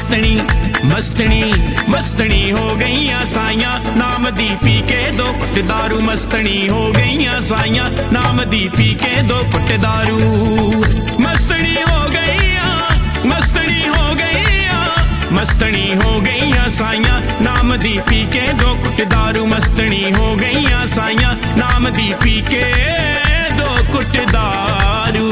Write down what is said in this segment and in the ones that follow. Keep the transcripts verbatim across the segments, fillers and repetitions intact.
मस्तनी मस्तनी मस्तनी हो गईयां साइयां नाम दी पी के दो कुट दारू मस्तनी हो गईयां साइयां नाम दी पी के दो कुट दारू मस्तनी हो गईयां मस्तनी हो गईयां मस्तनी हो गईयां साइयां नाम दी पी के दो कुट दारू मस्तनी हो गईयां साइयां नाम दी पी के दो कुट दारू।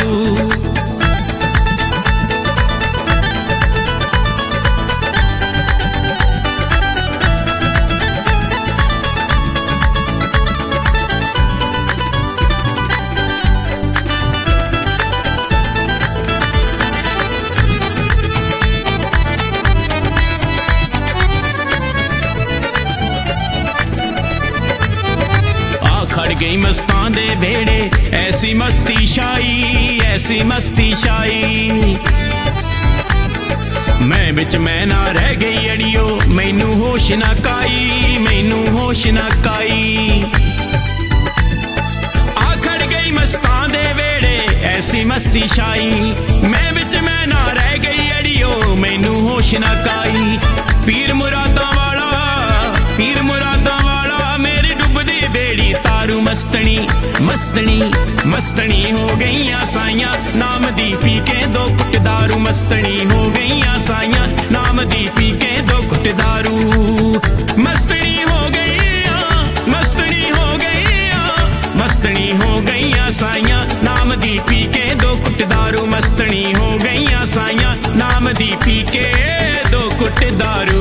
खड़ गई मस्तां दे भेड़े ऐसी मस्ती शाई ऐसी मस्ती शाई मैं बिच मैं ना रह गई अड़ियो मैनू होश ना काई मैनू होश ना काई आ खड़ गई मस्तां दे भेड़े ऐसी मस्ती शाई मैं बिच मैं ना रह गई अड़ियो मैनू होश ना काई पीर मुरादा वाला पीर मुरादा वाला मेरी डुबदी बेड़ी तारू मस्तनी मस्तनी मस्तनी हो गईयां साइयां नाम दी पी के दो कुट दारू मस्तनी हो गईयां साइयां नाम दी पी के दो कुट दारू मस्तनी हो गईयां मस्तनी हो गईयां मस्तनी हो गईयां साइयां नाम दी पी के दो कुट दारू मस्तनी हो गईयां साइयां नाम दी पी के दो कुट दारू।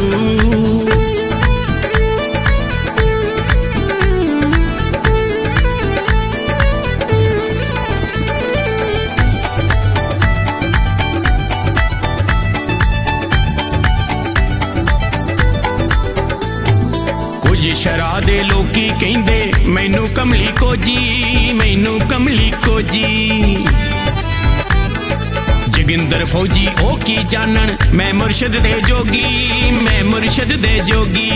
शरा दे लोकी कहंदे मैनू कमली कोजी मैनू कमली कोजी जोगिंदर फौजी ओ की जानन मैं मुर्शद दे जोगी मैं मुर्शद दे जोगी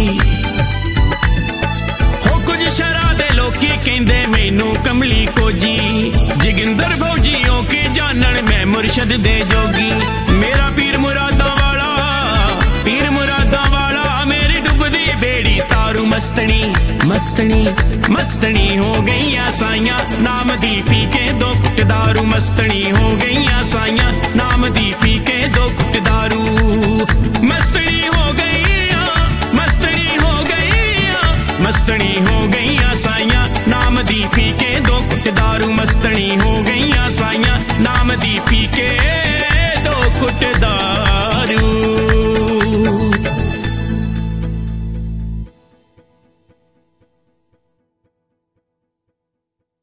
हो कुछ शरा दे लोकी कहंदे मैनू कमली कोजी जोगिंदर फौजी ओ की जानन मैं मुर्शद दे जोगी मेरा पीर मुरादा वाला पीर मुरादा वाला मेरी डुबदी बेड़ी तारू मस्तनी मस्तनी मस्तनी हो गईयां साइयां नाम दी पी के दो कुट दारू मस्तनी हो गईयां साइयां नाम दी पी के दो कुट दारू मस्तनी हो गईयां मस्तनी हो गईयां मस्तनी हो गईयां साइयां नाम दी पी के दो कुट दारू मस्तनी हो गईयां साइयां नाम दी पी के दो कुट दारू।